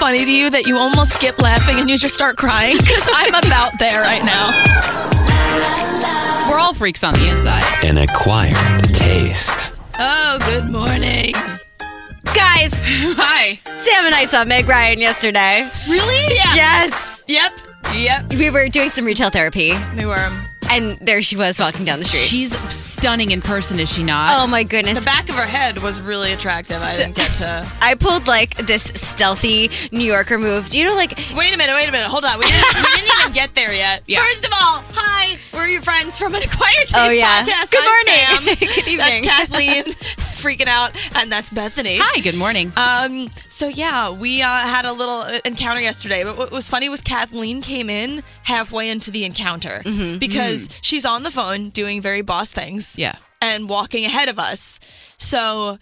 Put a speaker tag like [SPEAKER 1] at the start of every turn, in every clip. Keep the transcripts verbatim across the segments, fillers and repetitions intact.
[SPEAKER 1] funny to you that you almost skip laughing and you just start crying? Because I'm about there right now.
[SPEAKER 2] We're all freaks on the inside.
[SPEAKER 3] An acquired taste.
[SPEAKER 1] Oh, good morning.
[SPEAKER 4] Guys,
[SPEAKER 2] Hi.
[SPEAKER 4] Sam and I saw Meg Ryan yesterday.
[SPEAKER 1] Really? Yeah.
[SPEAKER 4] Yes.
[SPEAKER 1] Yep. Yep.
[SPEAKER 4] We were doing some retail therapy,
[SPEAKER 1] They were.
[SPEAKER 4] and there she was walking down the street.
[SPEAKER 2] She's stunning in person, is she not?
[SPEAKER 4] Oh my goodness.
[SPEAKER 1] The back of her head was really attractive. I didn't get to...
[SPEAKER 4] I pulled like this stealthy New Yorker move. Do you know, like,
[SPEAKER 1] Wait a minute, wait a minute. Hold on. We didn't, we didn't even get there yet.
[SPEAKER 2] Yeah.
[SPEAKER 1] First of all, hi. We're your friends from an Acquired Taste
[SPEAKER 4] Oh, yeah.
[SPEAKER 1] podcast.
[SPEAKER 4] Good
[SPEAKER 1] I'm
[SPEAKER 4] morning.
[SPEAKER 1] Sam.
[SPEAKER 4] Good evening.
[SPEAKER 1] That's Kathleen freaking out, and that's Bethany.
[SPEAKER 2] Hi, good morning.
[SPEAKER 1] Um. So yeah, we uh, had a little uh, encounter yesterday. But what was funny was Kathleen came in halfway into the encounter
[SPEAKER 4] Mm-hmm.
[SPEAKER 1] because she's on the phone doing very boss things.
[SPEAKER 2] Yeah.
[SPEAKER 1] And walking ahead of us. So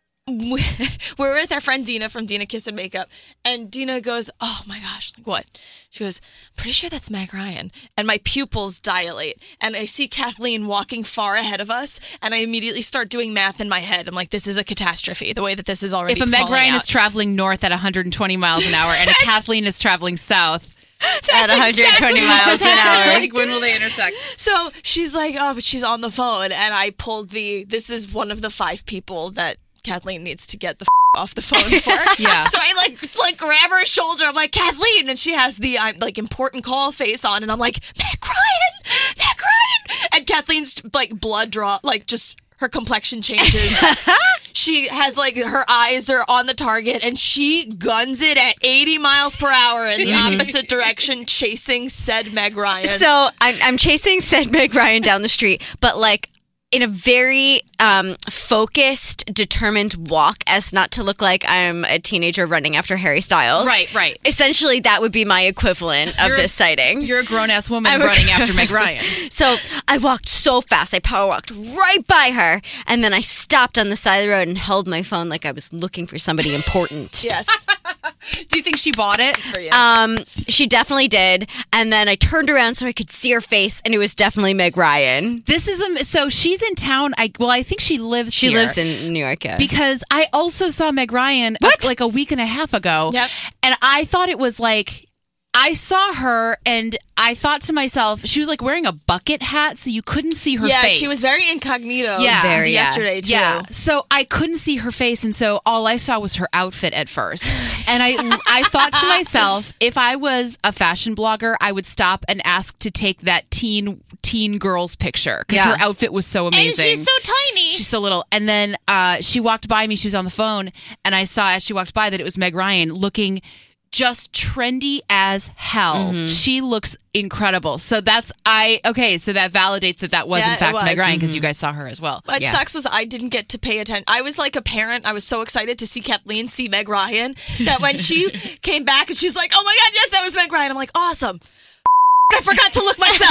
[SPEAKER 1] we- we're with our friend Dina from Dina Kiss and Makeup, and Dina goes, "Oh my gosh, like what?" She goes, "I'm pretty sure that's Meg Ryan." And my pupils dilate, and I see Kathleen walking far ahead of us, and I immediately start doing math in my head. I'm like, this is a catastrophe, the way that this is already
[SPEAKER 2] If a Meg
[SPEAKER 1] falling
[SPEAKER 2] Ryan
[SPEAKER 1] out.
[SPEAKER 2] is traveling north at one hundred twenty miles an hour and a Kathleen is traveling south
[SPEAKER 4] at one hundred twenty
[SPEAKER 1] exactly
[SPEAKER 4] miles an hour?
[SPEAKER 2] like, when will they intersect?
[SPEAKER 1] So she's like, oh, but she's on the phone. And I pulled the, this is one of the five people that Kathleen needs to get the f- off the phone for.
[SPEAKER 2] Yeah.
[SPEAKER 1] So I like, like grab her shoulder. I'm like, Kathleen. And she has the I'm like important call face on. And I'm like, Meg Ryan, Meg Ryan. And Kathleen's like blood draw, like just her complexion changes. She has like her eyes are on the target and she guns it at eighty miles per hour in the opposite direction, chasing said Meg Ryan.
[SPEAKER 4] So I'm, I'm chasing said Meg Ryan down the street, but like in a very um, focused, determined walk as not to look like I'm a teenager running after Harry Styles.
[SPEAKER 2] Right, right.
[SPEAKER 4] Essentially, that would be my equivalent of
[SPEAKER 2] You're-
[SPEAKER 4] this sighting.
[SPEAKER 2] You're a grown-ass woman
[SPEAKER 4] I'm a
[SPEAKER 2] running after Meg
[SPEAKER 4] grown-ass-
[SPEAKER 2] Ryan.
[SPEAKER 4] So I walked so fast, I power walked right by her, and then I stopped on the side of the road and held my phone like I was looking for somebody important.
[SPEAKER 1] yes,
[SPEAKER 2] Do you think she bought it?
[SPEAKER 1] for you.
[SPEAKER 4] Um, she definitely did, and then I turned around so I could see her face, and it was definitely Meg Ryan.
[SPEAKER 2] This is a, so she's in town. I well, I think she lives.
[SPEAKER 4] She
[SPEAKER 2] here.
[SPEAKER 4] lives in New York. Yeah.
[SPEAKER 2] Because I also saw Meg Ryan uh, like a week and a half ago.
[SPEAKER 1] Yep.
[SPEAKER 2] And I thought it was like, I saw her and I thought to myself, she was like wearing a bucket hat so you couldn't see her
[SPEAKER 1] yeah,
[SPEAKER 2] face.
[SPEAKER 1] she was very incognito.
[SPEAKER 2] Yeah.
[SPEAKER 4] Very, yeah.
[SPEAKER 1] yesterday too.
[SPEAKER 2] Yeah. So I couldn't see her face. And so all I saw was her outfit at first. And I, I thought to myself, if I was a fashion blogger, I would stop and ask to take that teen, teen girl's picture because
[SPEAKER 4] Yeah.
[SPEAKER 2] her outfit was so
[SPEAKER 1] And
[SPEAKER 2] amazing.
[SPEAKER 1] she's so tiny.
[SPEAKER 2] She's so little. And then uh, she walked by me. She was on the phone. And I saw as she walked by that it was Meg Ryan looking just trendy as hell.
[SPEAKER 1] Mm-hmm.
[SPEAKER 2] She looks incredible. So that's, I, okay, so that validates that that was
[SPEAKER 1] Yeah,
[SPEAKER 2] in
[SPEAKER 1] it
[SPEAKER 2] fact
[SPEAKER 1] was.
[SPEAKER 2] Meg Ryan because you guys saw her as well.
[SPEAKER 1] What
[SPEAKER 4] Yeah.
[SPEAKER 1] sucks was I didn't get to pay attention. I was like a parent. I was so excited to see Kathleen see Meg Ryan that when she came back and she's like, oh my God, yes, that was Meg Ryan. I'm like, awesome. I forgot to look myself.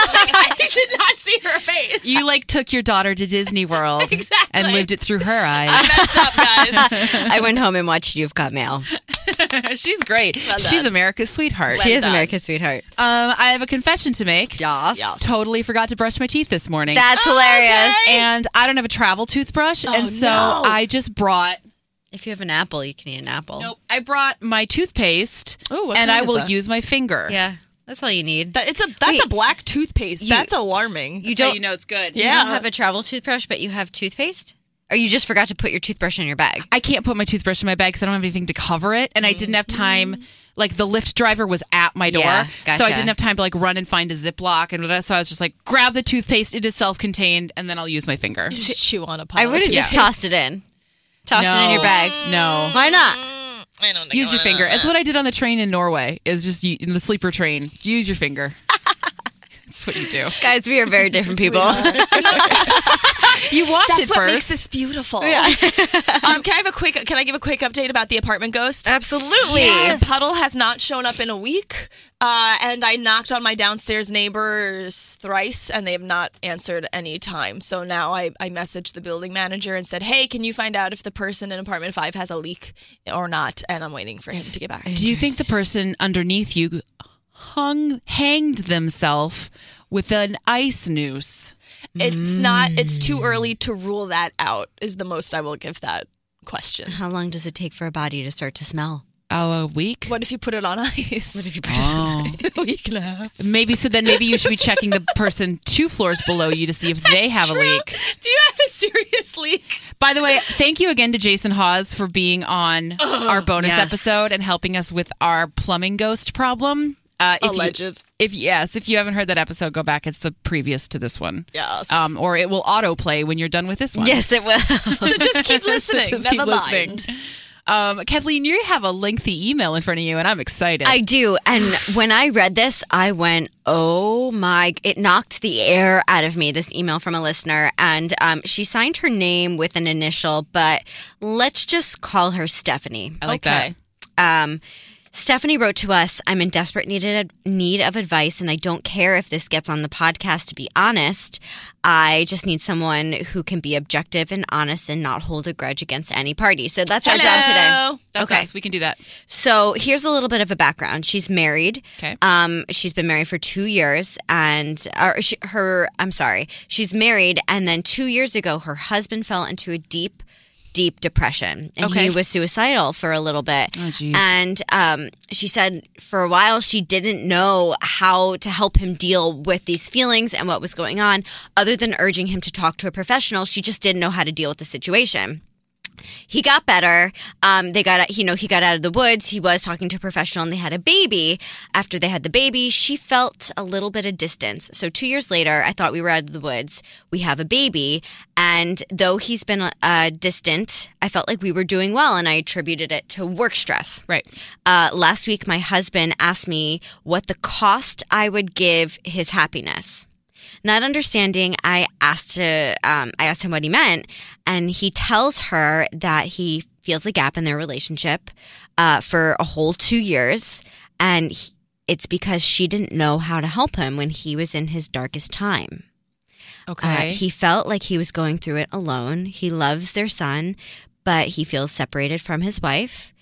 [SPEAKER 1] I did not see her face.
[SPEAKER 2] You like took your daughter to Disney World
[SPEAKER 1] Exactly.
[SPEAKER 2] and lived it through her eyes.
[SPEAKER 1] I messed up, guys.
[SPEAKER 4] I went home and watched You've Got Mail.
[SPEAKER 2] She's great.
[SPEAKER 1] Well
[SPEAKER 2] She's
[SPEAKER 1] done.
[SPEAKER 2] America's sweetheart.
[SPEAKER 4] She is
[SPEAKER 1] done.
[SPEAKER 4] America's sweetheart.
[SPEAKER 2] Um, I have a confession to make.
[SPEAKER 4] Yes.
[SPEAKER 2] Totally forgot to brush my teeth this morning.
[SPEAKER 4] That's hilarious.
[SPEAKER 1] okay.
[SPEAKER 2] and I don't have a travel toothbrush, and so
[SPEAKER 1] no.
[SPEAKER 2] I just brought.
[SPEAKER 4] If you have an apple, you can eat an apple.
[SPEAKER 2] Nope, I brought my toothpaste,
[SPEAKER 1] Ooh, what
[SPEAKER 2] and
[SPEAKER 1] kind
[SPEAKER 2] I
[SPEAKER 1] is
[SPEAKER 2] will
[SPEAKER 1] that?
[SPEAKER 2] use my finger.
[SPEAKER 4] Yeah, that's all you need.
[SPEAKER 1] That, it's a that's
[SPEAKER 4] Wait.
[SPEAKER 1] a black toothpaste.
[SPEAKER 4] You-
[SPEAKER 1] that's alarming.
[SPEAKER 4] You
[SPEAKER 2] That's how
[SPEAKER 4] don't.
[SPEAKER 2] you know it's good.
[SPEAKER 4] You
[SPEAKER 1] Yeah.
[SPEAKER 4] don't have a travel toothbrush, but you have toothpaste? Or you just forgot to put your toothbrush in your bag?
[SPEAKER 2] I can't put my toothbrush in my bag because I don't have anything to cover it, and I didn't have time. Like the Lyft driver was at my door,
[SPEAKER 4] Yeah,
[SPEAKER 2] so I
[SPEAKER 4] gotcha.
[SPEAKER 2] didn't have time to like run and find a Ziploc and whatever. So I was just like, grab the toothpaste. It is self-contained, and then I'll use my finger.
[SPEAKER 1] Just chew on a pile.
[SPEAKER 4] I would have
[SPEAKER 1] of
[SPEAKER 4] just
[SPEAKER 1] toothpaste.
[SPEAKER 4] tossed it in. Tossed it in your
[SPEAKER 2] No.
[SPEAKER 4] bag.
[SPEAKER 2] No,
[SPEAKER 4] Why not?
[SPEAKER 1] I don't think
[SPEAKER 2] use
[SPEAKER 1] I
[SPEAKER 2] your
[SPEAKER 1] wanna
[SPEAKER 2] finger.
[SPEAKER 1] know
[SPEAKER 2] It's
[SPEAKER 1] that.
[SPEAKER 2] what I did on the train in Norway. Is just you, in the sleeper train. Use your finger. That's what you do.
[SPEAKER 4] Guys, we are very different people.
[SPEAKER 2] You watch
[SPEAKER 1] That's
[SPEAKER 2] it
[SPEAKER 1] what
[SPEAKER 2] first.
[SPEAKER 1] makes this beautiful. Yeah. um, can I have a quick? Can I give a quick update about the apartment ghost?
[SPEAKER 4] Absolutely.
[SPEAKER 1] Puddle has not shown up in a week, uh, and I knocked on my downstairs neighbors thrice, and they have not answered any time. So now I, I messaged the building manager and said, hey, can you find out if the person in apartment five has a leak or not? And I'm waiting for him to get back.
[SPEAKER 2] Do you think the person underneath you hung hanged themselves with an ice noose?
[SPEAKER 1] It's not, it's too early to rule that out, is the most I will give that question.
[SPEAKER 4] How long does it take for a body to start to smell?
[SPEAKER 2] Oh, a week?
[SPEAKER 1] What if you put it on ice?
[SPEAKER 4] What if you put
[SPEAKER 2] Oh.
[SPEAKER 1] a week and a half?
[SPEAKER 2] Maybe, so then maybe you should be checking the person two floors below you to see if they have a leak.
[SPEAKER 1] Do you have a serious leak?
[SPEAKER 2] By the way, thank you again to Jason Hawes for being on our bonus
[SPEAKER 4] yes.
[SPEAKER 2] episode and helping us with our plumbing ghost problem. Uh, if
[SPEAKER 1] Alleged.
[SPEAKER 2] You, if yes, if you haven't heard that episode, go back. It's the previous to this one.
[SPEAKER 1] Yes.
[SPEAKER 2] Um, or it will autoplay when you're done with this one.
[SPEAKER 4] Yes, it will.
[SPEAKER 1] So just keep listening.
[SPEAKER 2] Just
[SPEAKER 1] Never
[SPEAKER 2] keep
[SPEAKER 1] mind.
[SPEAKER 2] listening. Um, Kathleen, you have a lengthy email in front of you, and I'm excited.
[SPEAKER 4] I do. And when I read this, I went, oh my, it knocked the air out of me, this email from a listener. And um, she signed her name with an initial, but let's just call her Stephanie.
[SPEAKER 2] I like
[SPEAKER 1] Okay.
[SPEAKER 2] that.
[SPEAKER 4] Um, Stephanie wrote to us, I'm in desperate need of, need of advice, and I don't care if this gets on the podcast, to be honest. I just need someone who can be objective and honest and not hold a grudge against any party. So that's our job today.
[SPEAKER 1] Hello.
[SPEAKER 2] That's
[SPEAKER 4] Okay.
[SPEAKER 2] us. We can do that.
[SPEAKER 4] So here's a little bit of a background. She's married.
[SPEAKER 2] Okay.
[SPEAKER 4] Um, she's been married for two years, and or she, her. I'm sorry. She's married, and then two years ago, her husband fell into a deep, deep depression, and
[SPEAKER 2] Okay.
[SPEAKER 4] he was suicidal for a little bit.
[SPEAKER 2] Oh, geez.
[SPEAKER 4] And um, she said for a while she didn't know how to help him deal with these feelings and what was going on, other than urging him to talk to a professional. She just didn't know how to deal with the situation. He got better. Um, they got, you know, he got out of the woods. He was talking to a professional, and they had a baby. After they had the baby, she felt a little bit of distance. So two years later, I thought we were out of the woods. We have a baby, and though he's been uh, distant, I felt like we were doing well, and I attributed it to work stress.
[SPEAKER 2] Right.
[SPEAKER 4] Uh, last week, my husband asked me what the cost I would give his happiness. Not understanding, I asked to, um, I asked him what he meant, and he tells her that he feels a gap in their relationship uh, for a whole two years, and he, it's because she didn't know how to help him when he was in his darkest time.
[SPEAKER 2] Okay.
[SPEAKER 4] Uh, he felt like he was going through it alone. He loves their son, but he feels separated from his wife.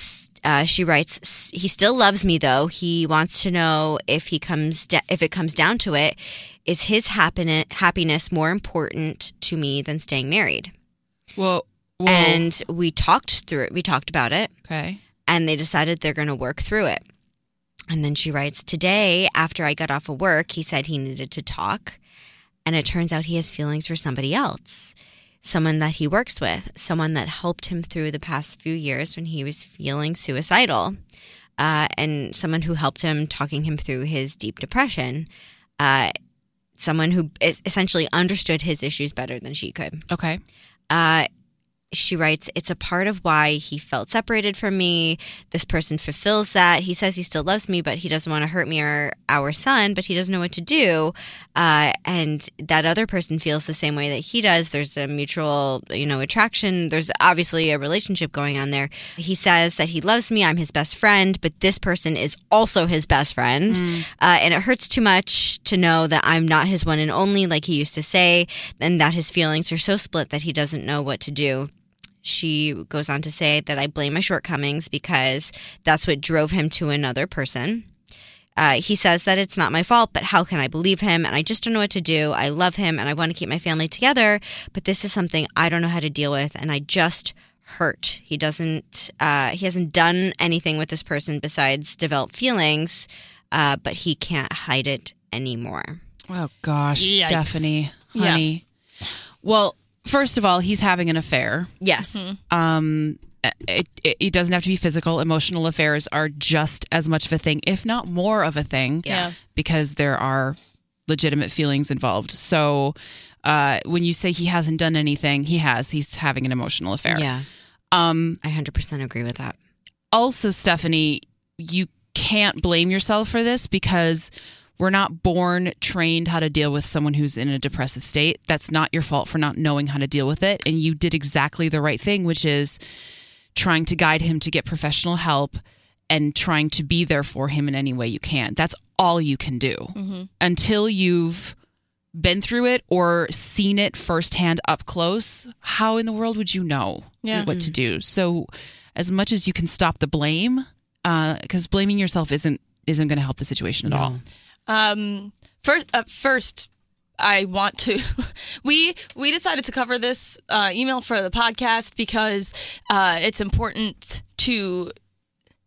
[SPEAKER 4] Uh, she writes, he still loves me though. He wants to know if he comes da- if it comes down to it, is his happiness happiness more important to me than staying married?
[SPEAKER 2] Whoa. Whoa.
[SPEAKER 4] And we talked through it. We talked about it,
[SPEAKER 2] Okay.
[SPEAKER 4] and they decided they're going to work through it. And then she writes, today, after I got off of work, he said he needed to talk, and it turns out he has feelings for somebody else. Someone that he works with, someone that helped him through the past few years when he was feeling suicidal, uh, and someone who helped him, talking him through his deep depression, uh, someone who is essentially understood his issues better than she could.
[SPEAKER 2] Okay.
[SPEAKER 4] Uh, she writes, it's a part of why he felt separated from me. This person fulfills that. He says he still loves me, but he doesn't want to hurt me or our son, but he doesn't know what to do. Uh, and that other person feels the same way that he does. There's a mutual, you know, attraction. There's obviously a relationship going on there. He says that he loves me. I'm his best friend, but this person is also his best friend. Mm. Uh, and it hurts too much to know that I'm not his one and only, like he used to say, and that his feelings are so split that he doesn't know what to do. She goes on to say that I blame my shortcomings because that's what drove him to another person. Uh, he says that it's not my fault, but how can I believe him? And I just don't know what to do. I love him and I want to keep my family together, but this is something I don't know how to deal with, and I just hurt. He doesn't, uh, he hasn't done anything with this person besides develop feelings, uh, but he can't hide it anymore.
[SPEAKER 2] Oh, gosh,
[SPEAKER 1] Yikes.
[SPEAKER 2] Stephanie, honey. Yeah. Well, first of all, he's having an affair.
[SPEAKER 4] Yes.
[SPEAKER 1] Mm-hmm.
[SPEAKER 2] Um, it, it, it doesn't have to be physical. Emotional affairs are just as much of a thing, if not more of a thing,
[SPEAKER 1] Yeah.
[SPEAKER 2] because there are legitimate feelings involved. So uh, when you say he hasn't done anything, he has. He's having an emotional affair.
[SPEAKER 4] Yeah.
[SPEAKER 2] Um,
[SPEAKER 4] I one hundred percent agree with that.
[SPEAKER 2] Also, Stephanie, you can't blame yourself for this because we're not born trained how to deal with someone who's in a depressive state. That's not your fault for not knowing how to deal with it. And you did exactly the right thing, which is trying to guide him to get professional help and trying to be there for him in any way you can. That's all you can do. Mm-hmm. Until you've been through it or seen it firsthand up close, how in the world would you know
[SPEAKER 1] Yeah.
[SPEAKER 2] what to do? So as much as you can stop the blame, because uh, blaming yourself isn't isn't going to help the situation at
[SPEAKER 4] No.
[SPEAKER 2] all.
[SPEAKER 1] Um, first, uh, first, I want to. we we decided to cover this uh, email for the podcast because uh, it's important to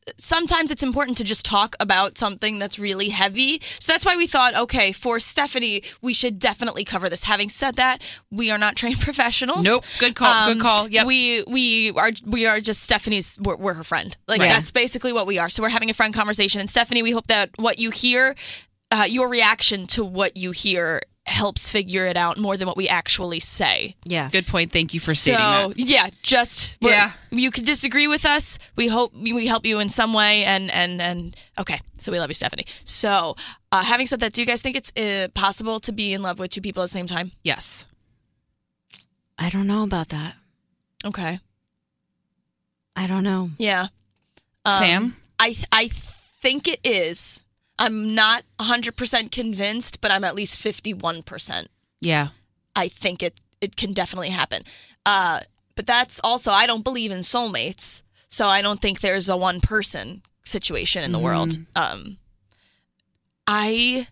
[SPEAKER 1] sometimes it's important to just talk about something that's really heavy. So that's why we thought, okay, for Stephanie, we should definitely cover this. Having said that, we are not trained professionals.
[SPEAKER 2] Nope. Good call.
[SPEAKER 1] Um,
[SPEAKER 2] Good call. Yep.
[SPEAKER 1] We we are we are just Stephanie's. We're, we're her friend. Like
[SPEAKER 2] Right.
[SPEAKER 1] that's basically what we are. So we're having a friend conversation. And Stephanie, we hope that what you hear, uh, your reaction to what you hear, helps figure it out more than what we actually say.
[SPEAKER 4] Yeah.
[SPEAKER 2] Good point. Thank you for
[SPEAKER 1] So
[SPEAKER 2] stating that.
[SPEAKER 1] yeah, just we're-
[SPEAKER 2] Yeah.
[SPEAKER 1] you could disagree with us. We hope we help you in some way. And and and okay, so we love you, Stephanie. So uh, having said that, do you guys think it's uh, possible to be in love with two people at the same time?
[SPEAKER 2] Yes.
[SPEAKER 4] I don't know about that.
[SPEAKER 1] Okay.
[SPEAKER 4] I don't know.
[SPEAKER 1] Yeah. Um,
[SPEAKER 2] Sam?
[SPEAKER 1] I I think it is. I'm not one hundred percent convinced, but I'm at least fifty-one percent.
[SPEAKER 2] Yeah.
[SPEAKER 1] I think it it can definitely happen. Uh, but that's also, I don't believe in soulmates, so I don't think there's a one person situation in the world. Um, I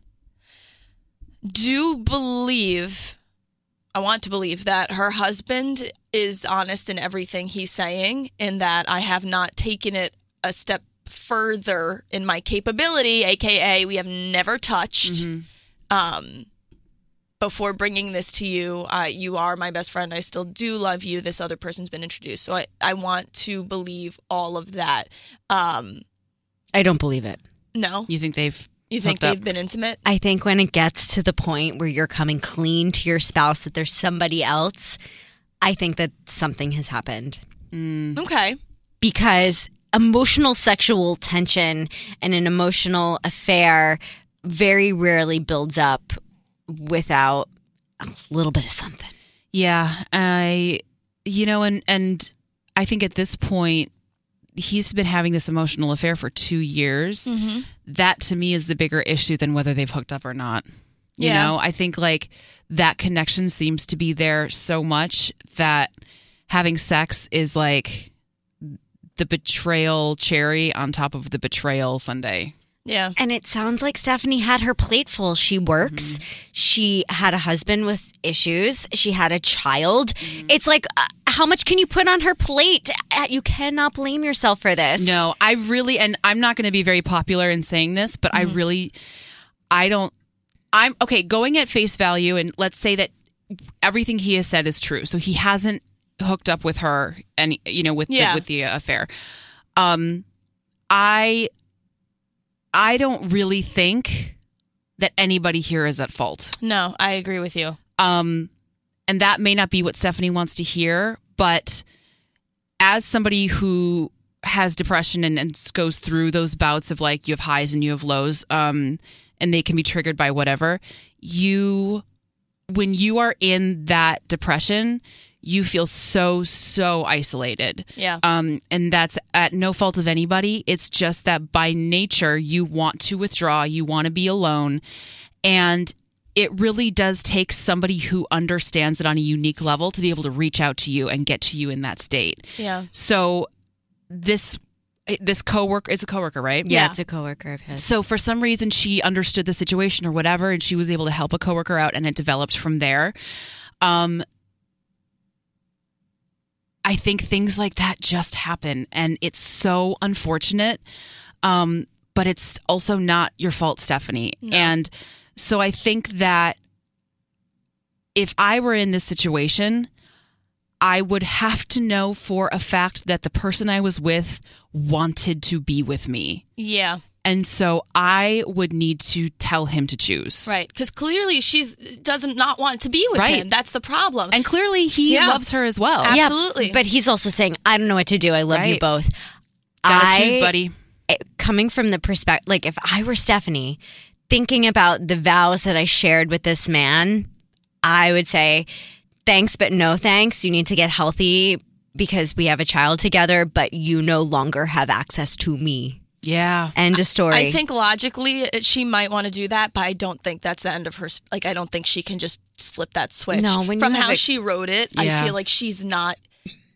[SPEAKER 1] do believe, I want to believe that her husband is honest in everything he's saying, in that I have not taken it a step further in my capability, aka we have never touched. Um, before bringing this to you, uh, you are my best friend. I still do love you. This other person's been introduced. So I, I want to believe all of that. Um,
[SPEAKER 4] I don't believe it.
[SPEAKER 1] no?
[SPEAKER 2] You think they've
[SPEAKER 1] You think
[SPEAKER 2] hooked up?
[SPEAKER 1] they've been intimate?
[SPEAKER 4] I think when it gets to the point where you're coming clean to your spouse that there's somebody else, I think that something has happened.
[SPEAKER 1] Okay.
[SPEAKER 4] Because emotional sexual tension and an emotional affair very rarely builds up without a little bit of something.
[SPEAKER 2] Yeah, I, you know, and and I think at this point, he's been having this emotional affair for two years. That to me is the bigger issue than whether they've hooked up or not. You
[SPEAKER 1] Yeah.
[SPEAKER 2] know, I think like that connection seems to be there so much that having sex is like the betrayal cherry on top of the betrayal sundae.
[SPEAKER 1] Yeah.
[SPEAKER 4] And it sounds like Stephanie had her plate full. She works. She had a husband with issues. She had a child. It's like, uh, how much can you put on her plate? Uh, You cannot blame yourself for this.
[SPEAKER 2] No, I really, and I'm not going to be very popular in saying this, but I really, I don't, I'm, okay, going at face value, and let's say that everything he has said is true. So he hasn't hooked up with her, and, you know, with,
[SPEAKER 1] Yeah.
[SPEAKER 2] the, with the affair. Um, I, I don't really think that anybody here is at fault.
[SPEAKER 1] No, I agree with you.
[SPEAKER 2] Um, and that may not be what Stephanie wants to hear, but as somebody who has depression and, and goes through those bouts of like you have highs and you have lows, um, and they can be triggered by whatever, you, when you are in that depression, you feel so, so isolated.
[SPEAKER 1] Yeah.
[SPEAKER 2] Um, and that's at no fault of anybody. It's just that by nature, you want to withdraw, you want to be alone. And it really does take somebody who understands it on a unique level to be able to reach out to you and get to you in that state.
[SPEAKER 1] Yeah.
[SPEAKER 2] So this this coworker is a coworker, right?
[SPEAKER 4] Yeah,
[SPEAKER 1] Yeah.
[SPEAKER 4] it's a coworker of his.
[SPEAKER 2] So for some reason, she understood the situation or whatever, and she was able to help a coworker out, and it developed from there. Um, I think things like that just happen, and it's so unfortunate. Um, but it's also not your fault, Stephanie.
[SPEAKER 1] No.
[SPEAKER 2] And so I think that if I were in this situation, I would have to know for a fact that the person I was with wanted to be with me.
[SPEAKER 1] Yeah.
[SPEAKER 2] And so I would need to tell him to choose.
[SPEAKER 1] Right. Because clearly she's doesn't not want to be with
[SPEAKER 2] Right.
[SPEAKER 1] him. That's the problem.
[SPEAKER 2] And clearly he
[SPEAKER 1] Yeah.
[SPEAKER 2] loves her as well.
[SPEAKER 1] Ab-
[SPEAKER 4] Yeah,
[SPEAKER 1] Absolutely.
[SPEAKER 4] but he's also saying, I don't know what to do. I love you
[SPEAKER 2] Right.
[SPEAKER 4] both.
[SPEAKER 2] Gotta
[SPEAKER 4] I,
[SPEAKER 2] choose, buddy.
[SPEAKER 4] Coming from the perspective, like if I were Stephanie, thinking about the vows that I shared with this man, I would say, thanks, but no thanks. You need to get healthy because we have a child together, but you no longer have access to me.
[SPEAKER 2] Yeah.
[SPEAKER 4] End of story.
[SPEAKER 1] I think logically it- she might want to do that, but I don't think that's the end of her. s- Like, I don't think she can just flip that switch.
[SPEAKER 4] No, when you
[SPEAKER 1] From
[SPEAKER 4] have
[SPEAKER 1] how
[SPEAKER 4] a-
[SPEAKER 1] she wrote it,
[SPEAKER 2] Yeah.
[SPEAKER 1] I feel like she's not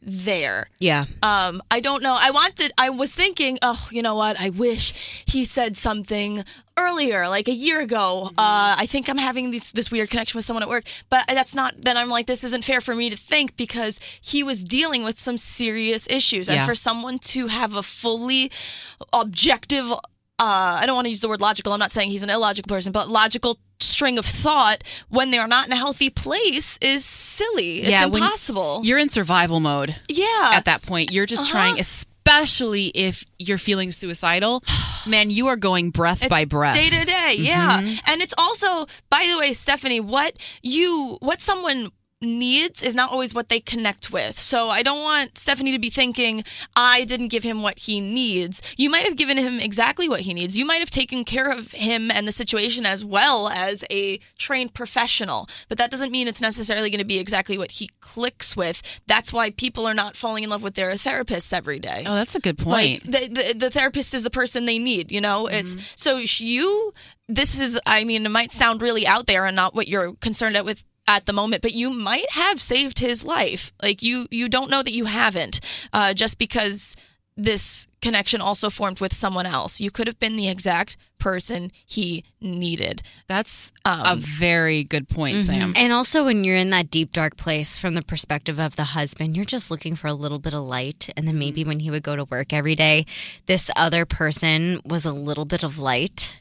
[SPEAKER 1] there.
[SPEAKER 4] Yeah.
[SPEAKER 1] Um, I don't know. I wanted, I was thinking, oh, you know what? I wish he said something earlier, like a year ago. Uh, I think I'm having this, this weird connection with someone at work, but that's not, then I'm like, this isn't fair for me to think because he was dealing with some serious issues. And
[SPEAKER 2] Yeah.
[SPEAKER 1] for someone to have a fully objective, uh, I don't want to use the word logical. I'm not saying he's an illogical person, but logical string of thought when they're not in a healthy place is silly. It's
[SPEAKER 2] Yeah, when
[SPEAKER 1] impossible.
[SPEAKER 2] You're in survival mode
[SPEAKER 1] yeah.
[SPEAKER 2] at that point. You're just
[SPEAKER 1] Uh-huh.
[SPEAKER 2] trying, especially if you're feeling suicidal. Man, you are going breath
[SPEAKER 1] It's
[SPEAKER 2] by breath.
[SPEAKER 1] day to day, yeah. And it's also, by the way, Stephanie, what you, what someone needs is not always what they connect with. So I don't want Stephanie to be thinking, I didn't give him what he needs. You might have given him exactly what he needs. You might have taken care of him and the situation as well as a trained professional. But that doesn't mean it's necessarily going to be exactly what he clicks with. That's why people are not falling in love with their therapists every day.
[SPEAKER 2] Oh, that's a good
[SPEAKER 1] Like
[SPEAKER 2] point.
[SPEAKER 1] the, the the therapist is the person they need, you know? It's so sh- you this is I mean it might sound really out there and not what you're concerned at with at the moment, but you might have saved his life. Like you you don't know that you haven't uh, just because this connection also formed with someone else. You could have been the exact person he needed.
[SPEAKER 2] That's
[SPEAKER 1] Um,
[SPEAKER 2] a very good point, Sam.
[SPEAKER 4] And also, when you're in that deep, dark place from the perspective of the husband, you're just looking for a little bit of light. And then maybe when he would go to work every day, this other person was a little bit of light.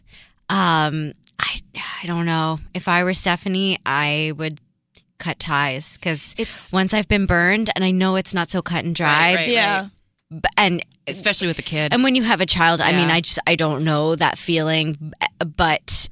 [SPEAKER 4] Um, I, I don't know. If I were Stephanie, I would cut ties because
[SPEAKER 2] It's-
[SPEAKER 4] once I've been burned, and I know it's not so cut and dry.
[SPEAKER 2] Right, right.
[SPEAKER 1] Yeah.
[SPEAKER 4] b- And
[SPEAKER 2] Especially with a kid.
[SPEAKER 4] and when you have a child, I mean,
[SPEAKER 2] Yeah.
[SPEAKER 4] I just I don't know that feeling, but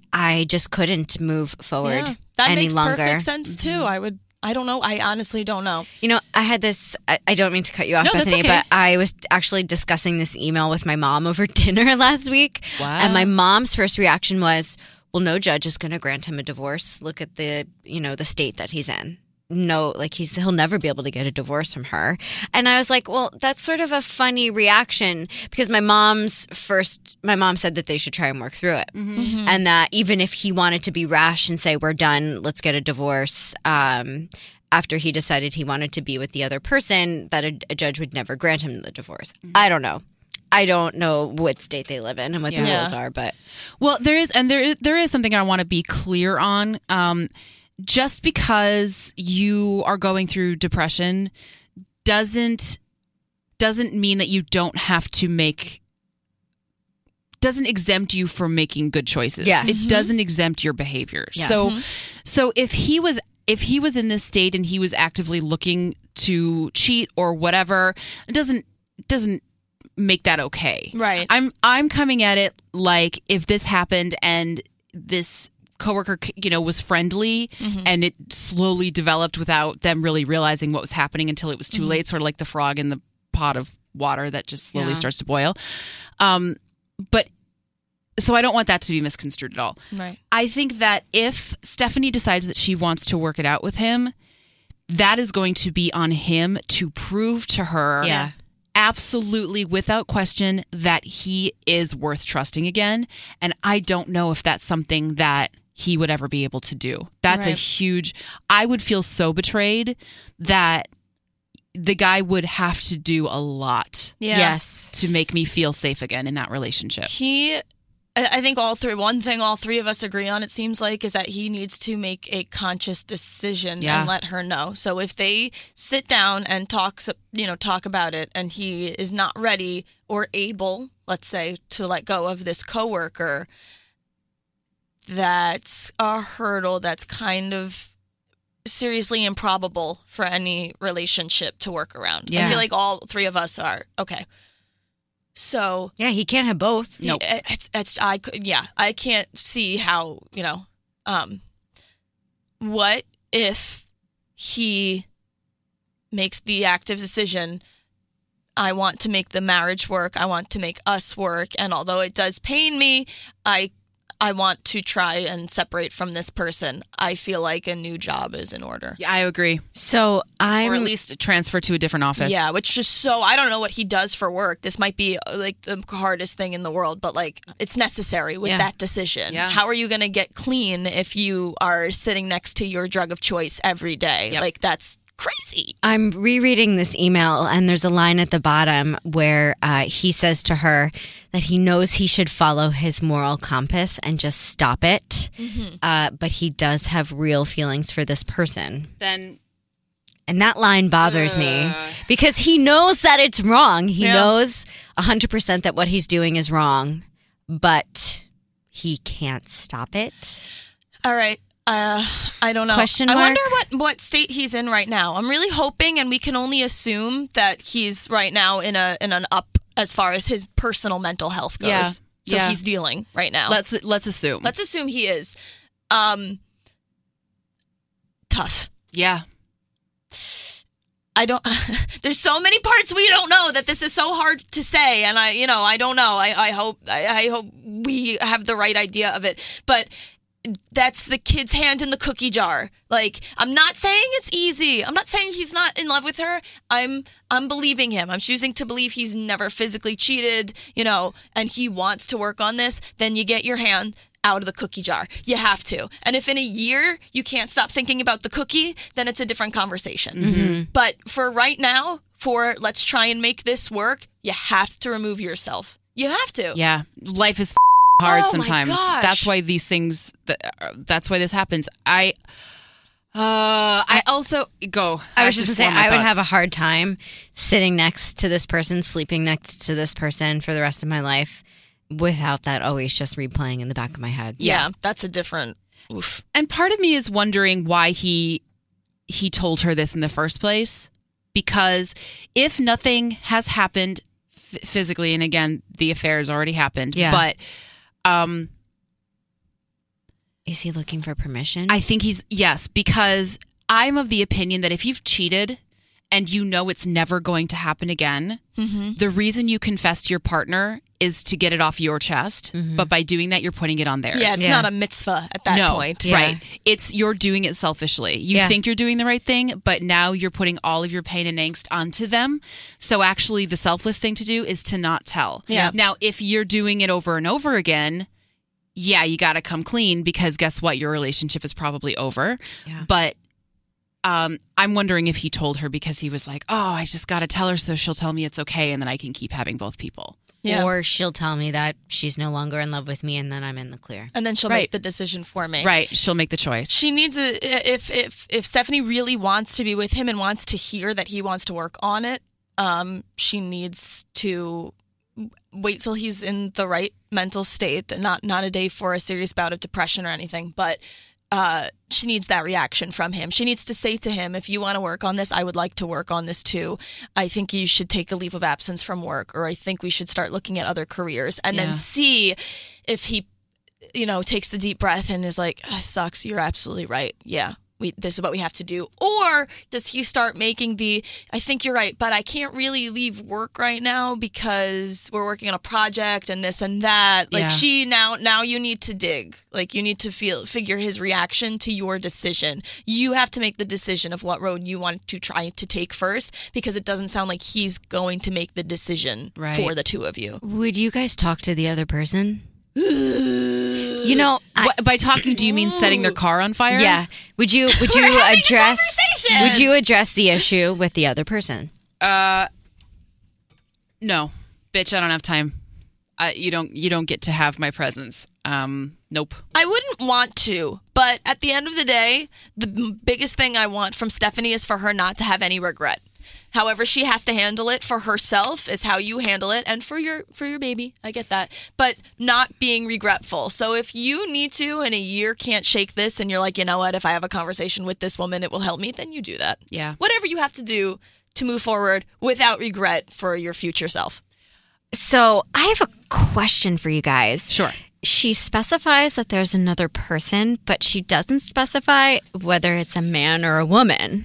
[SPEAKER 4] I just couldn't move forward
[SPEAKER 1] Yeah. That
[SPEAKER 4] any
[SPEAKER 1] makes
[SPEAKER 4] longer.
[SPEAKER 1] perfect sense too. I would I don't know. I honestly don't know.
[SPEAKER 4] You know, I had this, I, I don't mean to cut you off,
[SPEAKER 2] No, that's
[SPEAKER 4] Bethany,
[SPEAKER 2] okay.
[SPEAKER 4] but I was actually discussing this email with my mom over dinner last week.
[SPEAKER 2] Wow.
[SPEAKER 4] And my mom's first reaction was, well, no judge is going to grant him a divorce. Look at the, you know, the state that he's in. No, like he's, he'll never be able to get a divorce from her. And I was like, well, that's sort of a funny reaction because my mom's first, my mom said that they should try and work through it. And that even if he wanted to be rash and say, we're done, let's get a divorce, um, after he decided he wanted to be with the other person, that a, a judge would never grant him the divorce. I don't know. I don't know what state they live in and what the
[SPEAKER 1] Yeah.
[SPEAKER 4] rules are, but
[SPEAKER 2] Well, there is, and there is, there is something I want to be clear on. Um, just because you are going through depression doesn't doesn't mean that you don't have to make doesn't exempt you from making good choices.
[SPEAKER 4] Yes.
[SPEAKER 2] It doesn't exempt your behavior.
[SPEAKER 4] Yes.
[SPEAKER 2] So, so if he was if he was in this state and he was actively looking to cheat or whatever, it doesn't doesn't make that okay.
[SPEAKER 1] Right.
[SPEAKER 2] I'm I'm coming at it like if this happened and this coworker, you know, was friendly and it slowly developed without them really realizing what was happening until it was too late, sort of like the frog in the pot of water that just slowly
[SPEAKER 4] Yeah.
[SPEAKER 2] starts to boil. Um, but so I don't want that to be misconstrued at all.
[SPEAKER 1] Right.
[SPEAKER 2] I think that if Stephanie decides that she wants to work it out with him, that is going to be on him to prove to her
[SPEAKER 4] Yeah.
[SPEAKER 2] absolutely without question that he is worth trusting again. And I don't know if that's something that he would ever be able to do. That's a
[SPEAKER 1] Right.
[SPEAKER 2] huge, I would feel so betrayed that the guy would have to do a lot
[SPEAKER 1] Yeah.
[SPEAKER 4] yes.
[SPEAKER 2] to make me feel safe again in that relationship.
[SPEAKER 1] He, I I think all three, one thing all three of us agree on, it seems like, is that he needs to make a conscious decision
[SPEAKER 2] Yeah.
[SPEAKER 1] and let her know. So if they sit down and talk, s- you know, talk about it and he is not ready or able, let's say, to let go of this coworker, that's a hurdle that's kind of seriously improbable for any relationship to work around. I
[SPEAKER 2] Yeah.
[SPEAKER 1] feel like all three of us are, okay. So
[SPEAKER 4] Yeah, he can't have both.
[SPEAKER 2] Nope.
[SPEAKER 1] yeah, it's it's I could yeah I can't see how you know um what if he makes the active decision, I want to make the marriage work, I want to make us work, and although it does pain me, I I want to try and separate from this person. I feel like a new job is in order.
[SPEAKER 2] Yeah, I agree.
[SPEAKER 4] So I'm
[SPEAKER 2] Or at least transfer to a different office.
[SPEAKER 1] Yeah, which is so, I don't know what he does for work. This might be uh, like the hardest thing in the world, but like it's necessary with
[SPEAKER 4] Yeah.
[SPEAKER 1] that decision.
[SPEAKER 2] Yeah.
[SPEAKER 1] How are you going to get clean if you are sitting next to your drug of choice every day?
[SPEAKER 2] Yep.
[SPEAKER 1] Like that's crazy.
[SPEAKER 4] I'm rereading this email, and there's a line at the bottom where uh, he says to her that he knows he should follow his moral compass and just stop it. Mm-hmm. Uh, but he does have real feelings for this person.
[SPEAKER 2] Then...
[SPEAKER 4] And that line bothers uh, me because he knows that it's wrong. He yeah. knows one hundred percent that what he's doing is wrong, but he can't stop it.
[SPEAKER 1] All right. Uh, I don't know.
[SPEAKER 4] Question
[SPEAKER 1] I
[SPEAKER 4] mark?
[SPEAKER 1] wonder what, what state he's in right now. I'm really hoping, and we can only assume that he's right now in a in an up as far as his personal mental health goes.
[SPEAKER 2] Yeah.
[SPEAKER 1] So
[SPEAKER 2] yeah.
[SPEAKER 1] he's dealing right now.
[SPEAKER 2] Let's let's assume.
[SPEAKER 1] Let's assume he is. Um, tough.
[SPEAKER 2] Yeah.
[SPEAKER 1] I don't, there's so many parts we don't know that this is so hard to say. And I, you know, I don't know. I, I hope, I, I hope we have the right idea of it. But that's the kid's hand in the cookie jar. Like, I'm not saying it's easy. I'm not saying he's not in love with her. I'm, I'm believing him. I'm choosing to believe he's never physically cheated, you know, and he wants to work on this. Then you get your hand out of the cookie jar. You have to. And if in a year you can't stop thinking about the cookie, then it's a different conversation.
[SPEAKER 4] Mm-hmm.
[SPEAKER 1] But for right now, for let's try and make this work, you have to remove yourself. You have to.
[SPEAKER 2] Yeah. Life is hard
[SPEAKER 1] oh
[SPEAKER 2] sometimes.
[SPEAKER 1] My gosh.
[SPEAKER 2] That's why these things, that's why this happens. I, uh, I also, go.
[SPEAKER 4] I was just going to say, I would
[SPEAKER 2] thoughts.
[SPEAKER 4] have a hard time sitting next to this person, sleeping next to this person for the rest of my life, without that always just replaying in the back of my head.
[SPEAKER 1] Yeah, that's a different oof.
[SPEAKER 2] And part of me is wondering why he he told her this in the first place. Because if nothing has happened f- physically, and again, the affair has already happened,
[SPEAKER 4] yeah.
[SPEAKER 2] but um,
[SPEAKER 4] is he looking for permission?
[SPEAKER 2] I think he's, yes, because I'm of the opinion that if you've cheated and you know it's never going to happen again,
[SPEAKER 1] mm-hmm.
[SPEAKER 2] the reason you confess to your partner is to get it off your chest,
[SPEAKER 4] mm-hmm.
[SPEAKER 2] but by doing that, you're putting it on theirs.
[SPEAKER 1] Yeah, it's
[SPEAKER 4] yeah.
[SPEAKER 1] not a mitzvah at that
[SPEAKER 2] no,
[SPEAKER 1] point.
[SPEAKER 4] Yeah.
[SPEAKER 2] Right. It's you're doing it selfishly. You
[SPEAKER 4] yeah.
[SPEAKER 2] think you're doing the right thing, but now you're putting all of your pain and angst onto them. So actually, the selfless thing to do is to not tell.
[SPEAKER 1] Yeah.
[SPEAKER 2] Now, if you're doing it over and over again, yeah, you got to come clean because guess what? Your relationship is probably over.
[SPEAKER 4] Yeah.
[SPEAKER 2] But Um, I'm wondering if he told her because he was like, oh, I just got to tell her so she'll tell me it's okay and then I can keep having both people.
[SPEAKER 1] Yeah.
[SPEAKER 4] Or she'll tell me that she's no longer in love with me and then I'm in the clear.
[SPEAKER 1] And then she'll
[SPEAKER 2] Right.
[SPEAKER 1] make the decision for me.
[SPEAKER 2] Right. She'll make the choice.
[SPEAKER 1] She needs a, if, if, if Stephanie really wants to be with him and wants to hear that he wants to work on it, um, she needs to wait till he's in the right mental state, not, not a day for a serious bout of depression or anything, but Uh, she needs that reaction from him. She needs to say to him, if you want to work on this, I would like to work on this too. I think you should take a leave of absence from work, or I think we should start looking at other careers, and
[SPEAKER 2] Yeah.
[SPEAKER 1] then see if he, you know, takes the deep breath and is like, oh, sucks, you're absolutely right. Yeah. We, this is what we have to do. Or does he start making the, I think you're right, but I can't really leave work right now because we're working on a project and this and that. Like
[SPEAKER 2] Yeah.
[SPEAKER 1] she now, now you need to dig. Like you need to feel, figure his reaction to your decision. You have to make the decision of what road you want to try to take first, because it doesn't sound like he's going to make the decision
[SPEAKER 2] Right.
[SPEAKER 1] for the two of you.
[SPEAKER 4] Would you guys talk to the other person? You know, I,
[SPEAKER 2] What, by talking, do you mean setting their car on fire?
[SPEAKER 4] yeah. Would you would you
[SPEAKER 1] We're having a
[SPEAKER 4] address
[SPEAKER 1] conversation!
[SPEAKER 4] would you address the issue with the other person?
[SPEAKER 2] Uh, no, bitch, I don't have time. Uh, you don't. You don't get to have my presence. Um, nope.
[SPEAKER 1] I wouldn't want to, but at the end of the day, the m- biggest thing I want from Stephanie is for her not to have any regret. However she has to handle it for herself is how you handle it, and for your for your baby, I get that. But not being regretful. So if you need to and a year can't shake this and you're like, you know what, if I have a conversation with this woman, it will help me, then you do that.
[SPEAKER 2] Yeah.
[SPEAKER 1] Whatever you have to do to move forward without regret for your future self.
[SPEAKER 4] So I have a question for you guys.
[SPEAKER 2] Sure.
[SPEAKER 4] She specifies that there's another person, but she doesn't specify whether it's a man or a woman.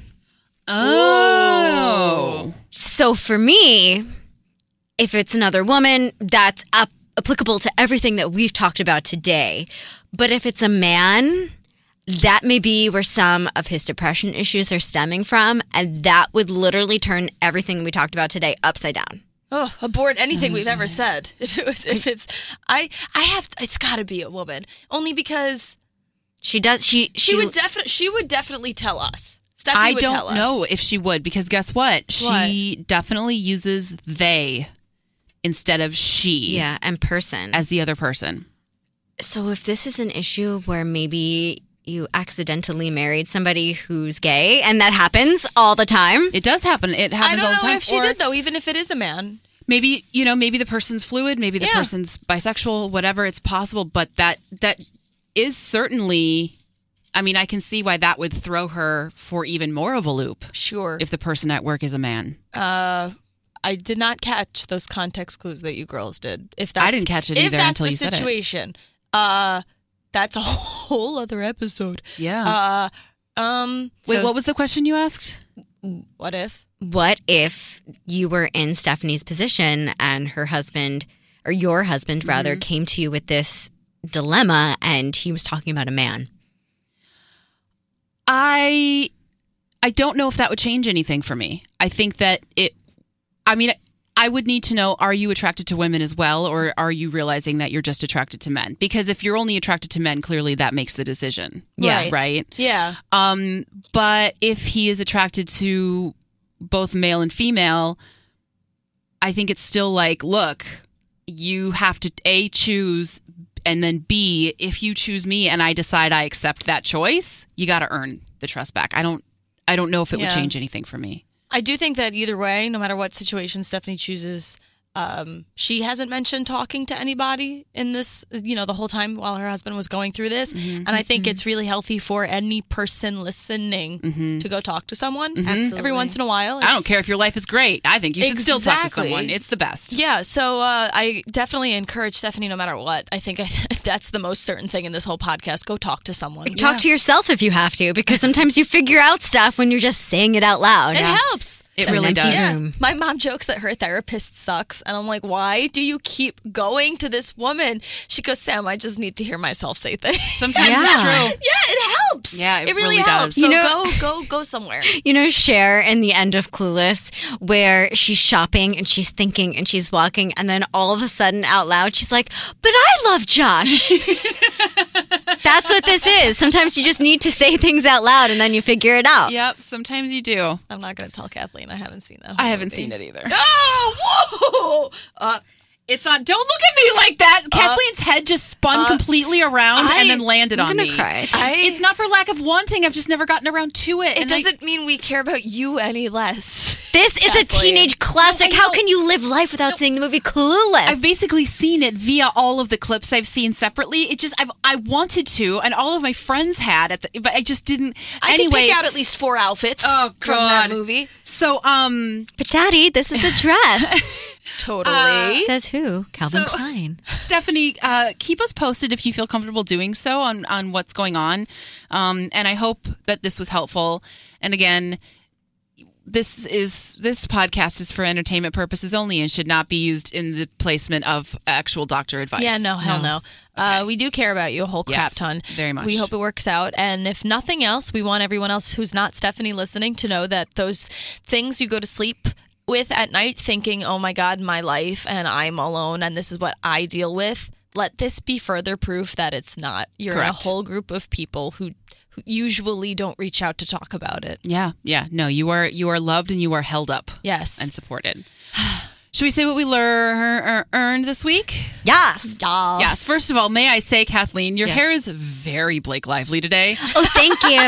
[SPEAKER 2] Oh.
[SPEAKER 4] So for me, if it's another woman, that's up, applicable to everything that we've talked about today. But if it's a man, that may be where some of his depression issues are stemming from, and that would literally turn everything we talked about today upside down.
[SPEAKER 1] Oh, abort anything we've ever said. If it was, if it's, I, I have, to, it's got to be a woman, only because
[SPEAKER 4] She does. She
[SPEAKER 1] she,
[SPEAKER 4] she,
[SPEAKER 1] would definitely, she would definitely tell us. Stephanie
[SPEAKER 2] I
[SPEAKER 1] would
[SPEAKER 2] don't
[SPEAKER 1] tell us.
[SPEAKER 2] know if she would, because guess what? She definitely uses they instead of she
[SPEAKER 4] Yeah, and person.
[SPEAKER 2] as the other person.
[SPEAKER 4] So if this is an issue where maybe you accidentally married somebody who's gay, and that happens all the time.
[SPEAKER 2] It does happen. It
[SPEAKER 1] I
[SPEAKER 2] happens
[SPEAKER 1] don't
[SPEAKER 2] all the
[SPEAKER 1] know
[SPEAKER 2] time.
[SPEAKER 1] if she
[SPEAKER 2] Or
[SPEAKER 1] did, though, even if it is a man.
[SPEAKER 2] maybe, you know, maybe the person's fluid, maybe the
[SPEAKER 1] Yeah.
[SPEAKER 2] person's bisexual, whatever, it's possible. But that that is certainly, I mean, I can see why that would throw her for even more of a loop
[SPEAKER 1] Sure.
[SPEAKER 2] if the person at work is a man.
[SPEAKER 1] Uh, I did not catch those context clues that you girls did. If that's,
[SPEAKER 2] I didn't catch it
[SPEAKER 1] if
[SPEAKER 2] either
[SPEAKER 1] that's
[SPEAKER 2] until
[SPEAKER 1] the
[SPEAKER 2] you said it.
[SPEAKER 1] situation, uh, that's a whole other episode.
[SPEAKER 2] Yeah.
[SPEAKER 1] Uh, um,
[SPEAKER 2] Wait,
[SPEAKER 1] so
[SPEAKER 2] what was the question you asked?
[SPEAKER 1] what if?
[SPEAKER 4] What if you were in Stephanie's position and her husband, or your husband rather,
[SPEAKER 2] Mm-hmm.
[SPEAKER 4] came to you with this dilemma and he was talking about a man?
[SPEAKER 2] I I don't know if that would change anything for me. I think that it I mean I would need to know, are you attracted to women as well, or are you realizing that you're just attracted to men? Because if you're only attracted to men, clearly that makes the decision.
[SPEAKER 1] Yeah. Right.
[SPEAKER 2] Right?
[SPEAKER 1] Yeah.
[SPEAKER 2] Um but if he is attracted to both male and female, I think it's still like, look, you have to A, choose, and then B, if you choose me and I decide I accept that choice, you got to earn the trust back. I don't I don't know if it
[SPEAKER 1] Yeah.
[SPEAKER 2] would change anything for me.
[SPEAKER 1] I do think that either way, no matter what situation Stephanie chooses, um, she hasn't mentioned talking to anybody in this, you know, the whole time while her husband was going through this. And I think it's really healthy for any person listening to go talk to someone
[SPEAKER 4] Absolutely.
[SPEAKER 1] every once in a while.
[SPEAKER 2] I don't
[SPEAKER 1] It's-
[SPEAKER 2] care if your life is great. I think you should still talk to
[SPEAKER 1] Exactly.
[SPEAKER 2] someone. It's the best.
[SPEAKER 1] Yeah, so uh, I definitely encourage Stephanie no matter what. I think I, that's the most certain thing in this whole podcast. Go talk to someone.
[SPEAKER 4] Talk to yourself if you have to, because sometimes you figure out stuff when you're just saying it out loud.
[SPEAKER 1] It helps.
[SPEAKER 2] It
[SPEAKER 4] An
[SPEAKER 2] really
[SPEAKER 4] empty
[SPEAKER 2] does.
[SPEAKER 1] Yeah.
[SPEAKER 4] room.
[SPEAKER 1] My mom jokes that her therapist sucks. And I'm like, why do you keep going to this woman? She goes, Sam, I just need to hear myself say things.
[SPEAKER 2] Sometimes
[SPEAKER 4] Yeah.
[SPEAKER 2] it's true.
[SPEAKER 1] Yeah, it helps.
[SPEAKER 2] Yeah, it
[SPEAKER 1] it really,
[SPEAKER 2] really
[SPEAKER 1] helps.
[SPEAKER 2] does.
[SPEAKER 1] So
[SPEAKER 4] You know-
[SPEAKER 1] go, go, go somewhere.
[SPEAKER 4] You know, Cher in the end of Clueless, where she's shopping and she's thinking and she's walking, and then all of a sudden out loud, she's like, but I love Josh. That's what this is. Sometimes you just need to say things out loud and then you figure it out.
[SPEAKER 2] Yep, sometimes you do.
[SPEAKER 1] I'm not going to tell Kathleen. I haven't seen that.
[SPEAKER 2] I haven't seen it either.
[SPEAKER 1] Oh, whoa! Uh,
[SPEAKER 2] It's not. Don't look at me like that. Kathleen's head just spun
[SPEAKER 1] uh,
[SPEAKER 2] completely around
[SPEAKER 1] I-
[SPEAKER 2] and then landed
[SPEAKER 4] I'm
[SPEAKER 2] on
[SPEAKER 4] gonna
[SPEAKER 2] me.
[SPEAKER 4] cry.
[SPEAKER 1] I,
[SPEAKER 2] It's not for lack of wanting. I've just never gotten around to it.
[SPEAKER 1] It
[SPEAKER 2] and I-
[SPEAKER 1] doesn't mean we care about you any less.
[SPEAKER 4] This is a
[SPEAKER 1] Kathleen.
[SPEAKER 4] teenage classic.
[SPEAKER 2] No, I
[SPEAKER 4] How
[SPEAKER 2] know.
[SPEAKER 4] can you live life without seeing the movie Clueless?
[SPEAKER 2] I've basically seen it via all of the clips I've seen separately. It just I've I wanted to, and all of my friends had at the, but I just didn't.
[SPEAKER 1] I
[SPEAKER 2] anyway,
[SPEAKER 1] can pick out at least four outfits
[SPEAKER 2] Oh,
[SPEAKER 1] from that
[SPEAKER 2] God.
[SPEAKER 1] movie.
[SPEAKER 2] so um,
[SPEAKER 4] but Daddy, this is a dress.
[SPEAKER 1] Totally.
[SPEAKER 4] Says who? Calvin
[SPEAKER 2] So-
[SPEAKER 4] Klein.
[SPEAKER 2] Stephanie, uh, keep us posted if you feel comfortable doing so on on what's going on, um, and I hope that this was helpful. And again, this is this podcast is for entertainment purposes only and should not be used in the placement of actual doctor advice.
[SPEAKER 1] Yeah, no, hell no. Uh, we do care about you a whole crap
[SPEAKER 2] Yes,
[SPEAKER 1] ton.
[SPEAKER 2] very much.
[SPEAKER 1] We hope it works out. And if nothing else, we want everyone else who's not Stephanie listening to know that those things you go to sleep with at night thinking, oh my God, my life and I'm alone and this is what I deal with, let this be further proof that it's not. You're in a
[SPEAKER 2] Correct.
[SPEAKER 1] whole group of people who, who usually don't reach out to talk about it.
[SPEAKER 2] Yeah, yeah. No, you are you are loved and you are held up
[SPEAKER 1] Yes.
[SPEAKER 2] and supported. Should we say what we lear- earned this week?
[SPEAKER 4] Yes.
[SPEAKER 1] Yes.
[SPEAKER 2] Yes. First of all, may I say, Kathleen, your
[SPEAKER 4] Yes.
[SPEAKER 2] hair is very Blake Lively today.
[SPEAKER 4] Oh, thank you.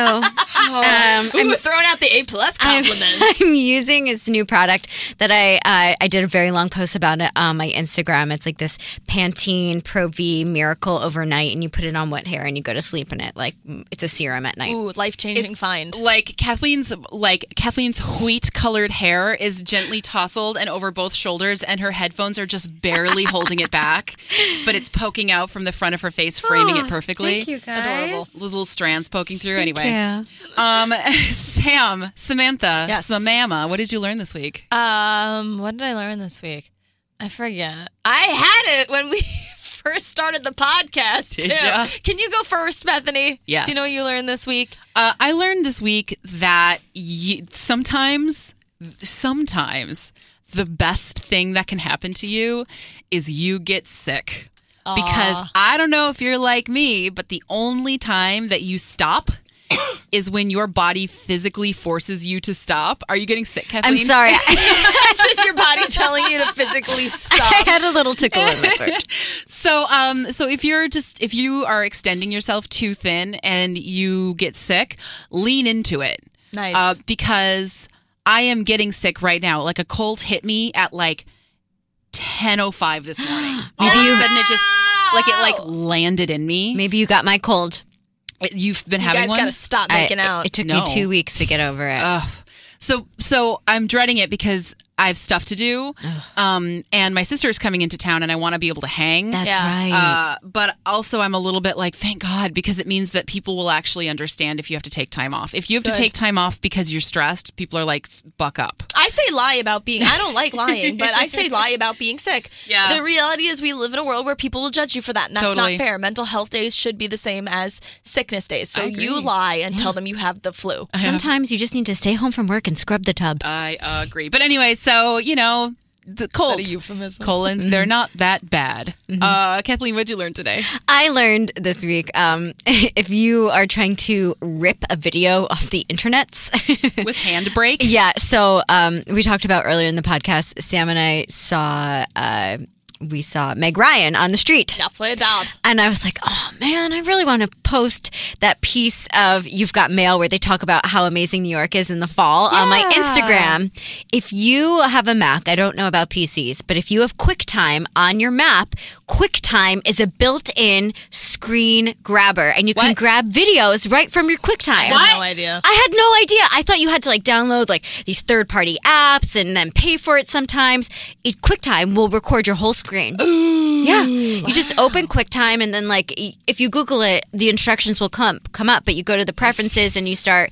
[SPEAKER 4] um,
[SPEAKER 1] Ooh, throwing out the A plus
[SPEAKER 4] I'm,
[SPEAKER 1] compliments.
[SPEAKER 4] I'm using this new product that I uh, I did a very long post about it on my Instagram. It's like this Pantene Pro V Miracle Overnight, and you put it on wet hair and you go to sleep in it. Like it's a serum at night.
[SPEAKER 1] Ooh, life changing find.
[SPEAKER 2] Like Kathleen's, like Kathleen's wheat-colored hair is gently tousled and over both shoulders, and her headphones are just barely holding it back, but it's poking out from the front of her face, framing it perfectly.
[SPEAKER 4] Thank you guys.
[SPEAKER 1] Adorable.
[SPEAKER 2] Little strands poking through. Anyway,
[SPEAKER 4] Yeah.
[SPEAKER 2] um, Sam, Samantha,
[SPEAKER 1] Yes.
[SPEAKER 2] Samama, what did you learn this week?
[SPEAKER 1] Um, what did I learn this week? I forget. I had it when we first started the podcast.
[SPEAKER 2] Did
[SPEAKER 1] too.
[SPEAKER 2] ya?
[SPEAKER 1] Can you go first, Bethany?
[SPEAKER 2] Yes.
[SPEAKER 1] Do you know what you learned this week?
[SPEAKER 2] Uh, I learned this week that y- sometimes, sometimes the best thing that can happen to you is you get sick. Because I don't know if you're like me, but the only time that you stop is when your body physically forces you to stop. Are you getting sick, Kathleen?
[SPEAKER 4] I'm sorry.
[SPEAKER 1] Is this your body telling you to physically stop?
[SPEAKER 4] I had a little tickle in my throat.
[SPEAKER 2] So, um, so if you're just if you are extending yourself too thin and you get sick, lean into it.
[SPEAKER 1] Nice.
[SPEAKER 2] Uh, because I am getting sick right now. Like a cold hit me at like ten oh five this morning. All
[SPEAKER 4] Maybe
[SPEAKER 2] of
[SPEAKER 4] you-
[SPEAKER 2] a sudden it just like it like landed in me.
[SPEAKER 4] Maybe you got my cold.
[SPEAKER 2] You've been
[SPEAKER 1] You
[SPEAKER 2] having
[SPEAKER 1] guys
[SPEAKER 2] one.
[SPEAKER 1] gotta stop
[SPEAKER 4] I-
[SPEAKER 1] making out.
[SPEAKER 4] It took
[SPEAKER 2] No.
[SPEAKER 4] me two weeks to get over it.
[SPEAKER 2] Ugh. So so I'm dreading it because I have stuff to do, um, and my sister is coming into town, and I want to be able to hang.
[SPEAKER 4] That's
[SPEAKER 1] Yeah.
[SPEAKER 4] right.
[SPEAKER 2] Uh, but also, I'm a little bit like, thank God, because it means that people will actually understand if you have to take time off. If you have
[SPEAKER 1] Good.
[SPEAKER 2] to take time off because you're stressed, people are like, buck up.
[SPEAKER 1] I say lie about being. I don't like lying, but I say lie about being sick.
[SPEAKER 2] Yeah.
[SPEAKER 1] The reality is, we live in a world where people will judge you for that, and that's
[SPEAKER 2] Totally.
[SPEAKER 1] not fair. Mental health days should be the same as sickness days. So
[SPEAKER 2] I agree.
[SPEAKER 1] you lie and tell them you have the flu.
[SPEAKER 4] Sometimes you just need to stay home from work and scrub the tub.
[SPEAKER 2] I agree. But anyway, so, you know, the colds,
[SPEAKER 1] euphemism?
[SPEAKER 2] colon, they're not that bad. Uh, Kathleen, what'd you learn today?
[SPEAKER 4] I learned this week, um, if you are trying to rip a video off the internets.
[SPEAKER 2] With handbrake?
[SPEAKER 4] Yeah, so um, we talked about earlier in the podcast, Sam and I saw uh, we saw Meg Ryan on the street.
[SPEAKER 1] Definitely a doubt.
[SPEAKER 4] And I was like, oh man, I really want to post that piece of You've Got Mail where they talk about how amazing New York is in the fall on my Instagram. If you have a Mac, I don't know about P Cs, but if you have QuickTime on your map, QuickTime is a built-in screen grabber, and you can
[SPEAKER 2] What?
[SPEAKER 4] grab videos right from your QuickTime.
[SPEAKER 1] I have no idea.
[SPEAKER 4] I had no idea. I thought you had to like download like these third-party apps and then pay for it sometimes. It, QuickTime will record your whole screen. Yeah, you just open QuickTime and then like y- if you Google it, the instructions will come come up. But you go to the preferences and you start.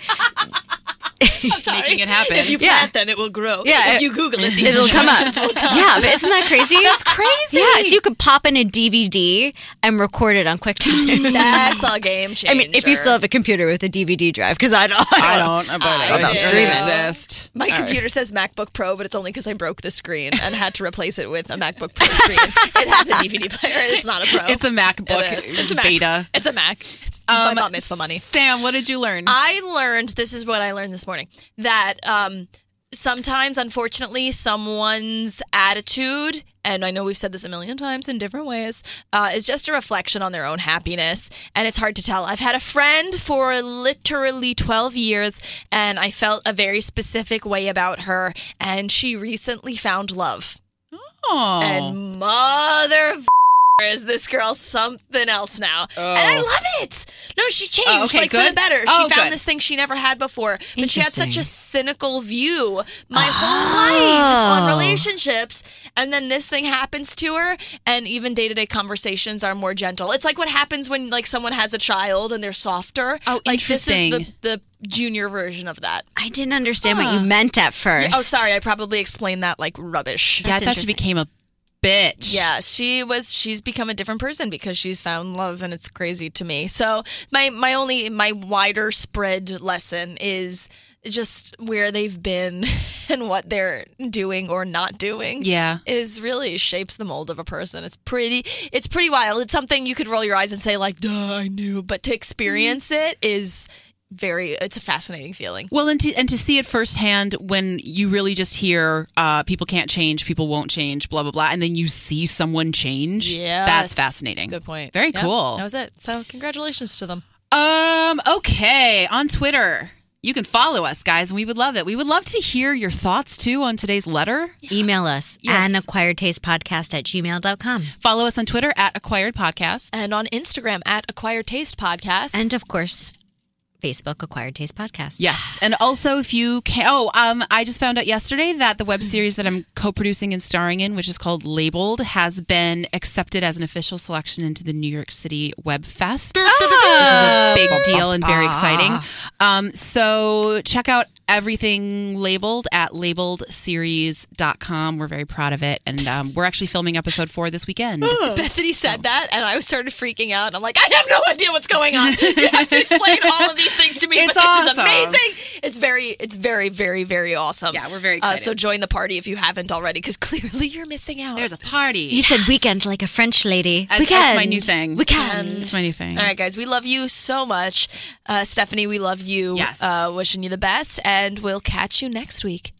[SPEAKER 1] Sorry.
[SPEAKER 2] Making it happen.
[SPEAKER 1] If you
[SPEAKER 4] Yeah.
[SPEAKER 1] plant them, it will grow.
[SPEAKER 4] Yeah,
[SPEAKER 1] If
[SPEAKER 4] it-
[SPEAKER 1] you Google it, the
[SPEAKER 4] It'll come up.
[SPEAKER 1] instructions will come.
[SPEAKER 4] Yeah, but isn't that crazy?
[SPEAKER 1] That's crazy.
[SPEAKER 4] Yeah, so you could pop in a D V D and record it on QuickTime.
[SPEAKER 1] That's a game changer.
[SPEAKER 4] I mean, if you still have a computer with a D V D drive, because I don't.
[SPEAKER 2] I don't, but
[SPEAKER 1] I
[SPEAKER 2] I
[SPEAKER 1] do.
[SPEAKER 2] streaming exist.
[SPEAKER 1] My
[SPEAKER 2] All right.
[SPEAKER 1] computer says MacBook Pro, but it's only because I broke the screen and had to replace it with a MacBook Pro screen. It has a D V D player. It's not a Pro.
[SPEAKER 2] It's a MacBook
[SPEAKER 1] It is. It's a Mac.
[SPEAKER 2] beta.
[SPEAKER 1] It's a Mac. It's
[SPEAKER 2] Um,
[SPEAKER 1] my bat mitzvah money.
[SPEAKER 2] Sam, what did you learn?
[SPEAKER 1] I learned, this is what I learned this morning, that um, sometimes, unfortunately, someone's attitude, and I know we've said this a million times in different ways, uh, is just a reflection on their own happiness, and it's hard to tell. I've had a friend for literally twelve years, and I felt a very specific way about her, and she recently found love.
[SPEAKER 2] oh.
[SPEAKER 1] And mother f- is this girl something else now.
[SPEAKER 2] Oh.
[SPEAKER 1] And I love it. No, she changed
[SPEAKER 2] Oh, okay,
[SPEAKER 1] like for the
[SPEAKER 2] good.
[SPEAKER 1] better. She
[SPEAKER 2] Oh,
[SPEAKER 1] found
[SPEAKER 2] good.
[SPEAKER 1] this thing she never had before. But she had such
[SPEAKER 4] Interesting.
[SPEAKER 1] a cynical view my
[SPEAKER 2] Oh.
[SPEAKER 1] whole life on relationships. And then this thing happens to her, and even day-to-day conversations are more gentle. It's like what happens when like someone has a child and they're softer.
[SPEAKER 2] Oh,
[SPEAKER 1] like
[SPEAKER 2] interesting.
[SPEAKER 1] This is the, the junior version of that.
[SPEAKER 4] I didn't understand what you meant at first.
[SPEAKER 1] Oh, sorry. I probably explained that like rubbish.
[SPEAKER 2] yeah, I
[SPEAKER 4] that's
[SPEAKER 2] thought she
[SPEAKER 4] interesting.
[SPEAKER 2] became a bitch.
[SPEAKER 1] Yeah, she was. She's become a different person because she's found love, and it's crazy to me. So my my only my wider spread lesson is just where they've been and what they're doing or not doing.
[SPEAKER 2] Yeah.
[SPEAKER 1] Is really shapes the mold of a person. It's pretty. It's pretty wild. It's something you could roll your eyes and say like, "Duh, I knew," but to experience it is very. It's a fascinating feeling.
[SPEAKER 2] Well, and to, and to see it firsthand when you really just hear uh, people can't change, people won't change, blah, blah, blah, and then you see someone change,
[SPEAKER 1] Yes.
[SPEAKER 2] that's fascinating.
[SPEAKER 1] Good point.
[SPEAKER 2] Very
[SPEAKER 1] Yep,
[SPEAKER 2] cool.
[SPEAKER 1] That was it. So congratulations to them.
[SPEAKER 2] Um, okay, on Twitter. You can follow us, guys, and we would love it. We would love to hear your thoughts, too, on today's letter.
[SPEAKER 4] Email us
[SPEAKER 2] Yes.
[SPEAKER 4] at acquiredtastepodcast at gmail dot com.
[SPEAKER 2] Follow us on Twitter at Acquired Podcast.
[SPEAKER 1] And on Instagram at Acquired Taste Podcast.
[SPEAKER 4] And of course, Facebook Acquired Taste Podcast.
[SPEAKER 2] Yes, and also if you can, oh, um, I just found out yesterday that the web series that I'm co-producing and starring in, which is called Labeled, has been accepted as an official selection into the New York City Web Fest, which is a big deal and very exciting. Um, so check out everything Labeled at labeled series dot com. We're very proud of it. And um, we're actually filming episode four this weekend.
[SPEAKER 1] Bethany said that, and I started freaking out. I'm like, I have no idea what's going on. You have to explain all of these things to me.
[SPEAKER 2] It's
[SPEAKER 1] but this
[SPEAKER 2] awesome.
[SPEAKER 1] is amazing. It's very, it's very, very, very awesome.
[SPEAKER 2] Yeah, we're very
[SPEAKER 1] Uh,
[SPEAKER 2] excited.
[SPEAKER 1] so join the party if you haven't already, because clearly you're missing out.
[SPEAKER 2] There's a party.
[SPEAKER 4] You said weekend like a French lady.
[SPEAKER 2] That's-
[SPEAKER 4] weekend.
[SPEAKER 2] that's my new thing.
[SPEAKER 4] Weekend.
[SPEAKER 2] It's my new thing.
[SPEAKER 1] All right, guys, we love you so much. Uh, Stephanie, we love you.
[SPEAKER 2] Yes.
[SPEAKER 1] Uh, wishing you the best, and we'll catch you next week.